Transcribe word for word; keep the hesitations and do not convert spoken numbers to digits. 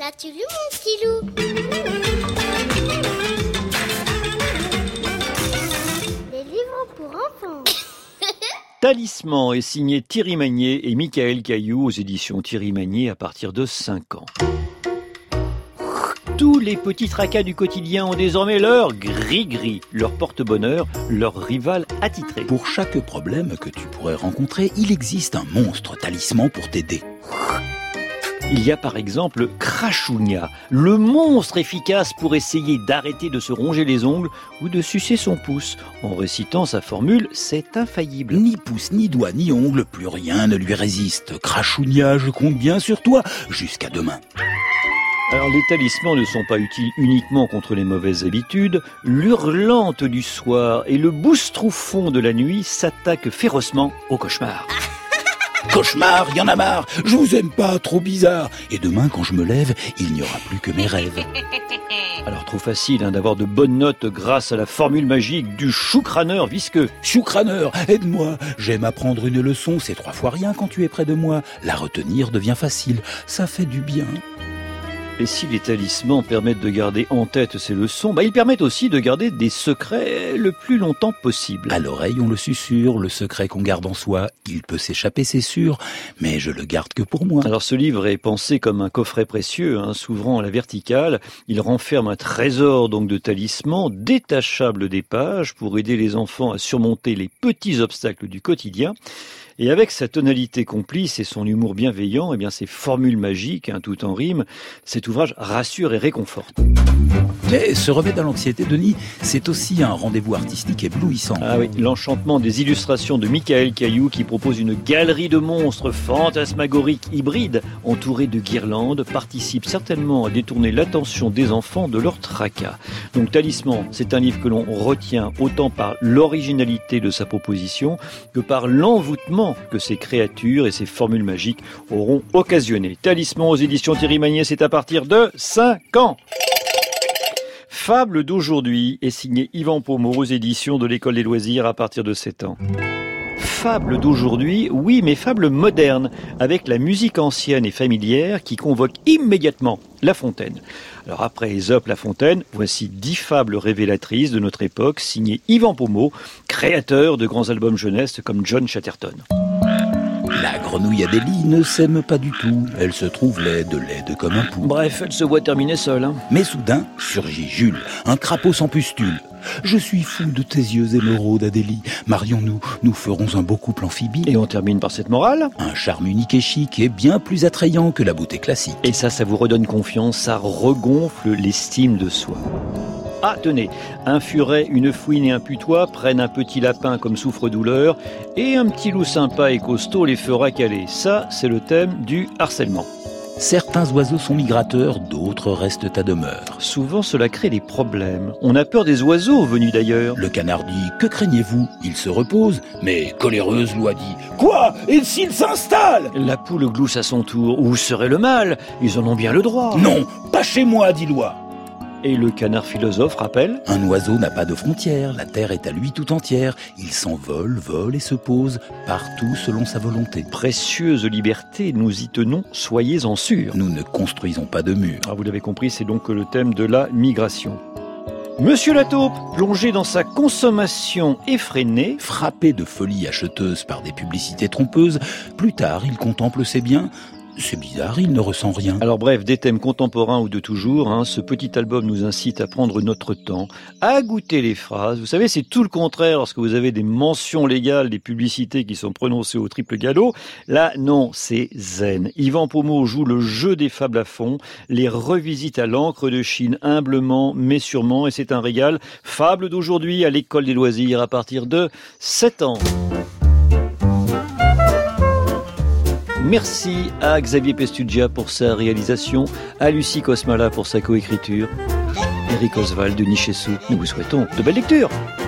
L'as-tu lu, mon petit loup? Des livres pour enfants. Talisman est signé Thierry Magnier et Michael Caillou aux éditions Thierry Magnier à partir de cinq ans. Tous les petits tracas du quotidien ont désormais leur gris-gris, leur porte-bonheur, leur rival attitré. Pour chaque problème que tu pourrais rencontrer, il existe un monstre talisman pour t'aider. Il y a par exemple Crachounia, le monstre efficace pour essayer d'arrêter de se ronger les ongles ou de sucer son pouce. En récitant sa formule, c'est infaillible. Ni pouce, ni doigt, ni ongle, plus rien ne lui résiste. Crachounia, je compte bien sur toi. Jusqu'à demain. Alors les talismans ne sont pas utiles uniquement contre les mauvaises habitudes. L'hurlante du soir et le boustrouffon de la nuit s'attaquent férocement au cauchemar. Cauchemar, y en a marre, je vous aime pas, trop bizarre. Et demain, quand je me lève, il n'y aura plus que mes rêves. Alors trop facile hein, d'avoir de bonnes notes grâce à la formule magique du chou-crâneur visqueux. Chou-crâneur, aide-moi, j'aime apprendre une leçon, c'est trois fois rien quand tu es près de moi. La retenir devient facile, ça fait du bien. Et si les talismans permettent de garder en tête ces leçons, bah ils permettent aussi de garder des secrets le plus longtemps possible. À l'oreille, on le susurre, le secret qu'on garde en soi, il peut s'échapper, c'est sûr, mais je le garde que pour moi. Alors ce livre est pensé comme un coffret précieux, hein, s'ouvrant à la verticale. Il renferme un trésor donc de talismans détachables des pages pour aider les enfants à surmonter les petits obstacles du quotidien. Et avec sa tonalité complice et son humour bienveillant, eh bien ces formules magiques, hein, tout en rime, cet ouvrage rassure et réconforte. Mais se remettre à l'anxiété, Denis, c'est aussi un rendez-vous artistique éblouissant. Ah oui, l'enchantement des illustrations de Michael Caillou qui propose une galerie de monstres fantasmagoriques hybrides entourés de guirlandes participe certainement à détourner l'attention des enfants de leur tracas. Donc Talisman, c'est un livre que l'on retient autant par l'originalité de sa proposition que par l'envoûtement que ces créatures et ces formules magiques auront occasionné. Talisman aux éditions Thierry Magnier, c'est à partir de cinq ans. Fable d'aujourd'hui est signé Yvan Pommeau aux éditions de l'École des loisirs à partir de sept ans. Fable d'aujourd'hui, oui, mais fable moderne, avec la musique ancienne et familière qui convoque immédiatement La Fontaine. Alors après Ésope, La Fontaine, voici dix fables révélatrices de notre époque, signées Yvan Pommeau, créateur de grands albums jeunesse comme John Chatterton. La grenouille Adélie ne s'aime pas du tout. Elle se trouve laide, laide comme un pou. Bref, elle se voit terminer seule. Hein. Mais soudain, surgit Jules, un crapaud sans pustule. Je suis fou de tes yeux émeraudes, Adélie. Marions-nous, nous ferons un beau couple amphibie. Et on termine par cette morale. Un charme unique et chic est bien plus attrayant que la beauté classique. Et ça, ça vous redonne confiance, ça regonfle l'estime de soi. Ah, tenez, un furet, une fouine et un putois prennent un petit lapin comme souffre-douleur et un petit loup sympa et costaud les fera caler. Ça, c'est le thème du harcèlement. Certains oiseaux sont migrateurs, d'autres restent à demeure. Souvent, cela crée des problèmes. On a peur des oiseaux venus d'ailleurs. Le canard dit « Que craignez-vous » Il se repose, mais coléreuse l'oie dit « Quoi ? Et s'il s'installe ?» La poule glousse à son tour. Où serait le mal ? Ils en ont bien le droit. Non, pas chez moi, dit l'oie. Et le canard philosophe rappelle ? Un oiseau n'a pas de frontières, la terre est à lui tout entière. Il s'envole, vole et se pose, partout selon sa volonté. Précieuse liberté, nous y tenons, soyez-en sûrs. Nous ne construisons pas de murs. Ah, vous l'avez compris, c'est donc le thème de la migration. Monsieur la taupe, plongé dans sa consommation effrénée, frappé de folie acheteuse par des publicités trompeuses, plus tard il contemple ses biens. C'est bizarre, il ne ressent rien. Alors bref, des thèmes contemporains ou de toujours, hein, ce petit album nous incite à prendre notre temps, à goûter les phrases. Vous savez, c'est tout le contraire lorsque vous avez des mentions légales, des publicités qui sont prononcées au triple galop. Là, non, c'est zen. Yvan Pommeau joue le jeu des fables à fond, les revisite à l'encre de Chine humblement, mais sûrement, et c'est un régal. Fable d'aujourd'hui à l'École des loisirs à partir de sept ans. Merci à Xavier Pestugia pour sa réalisation, à Lucie Cosmala pour sa coécriture. Eric Oswald, Denis Chessou, nous vous souhaitons de belles lectures.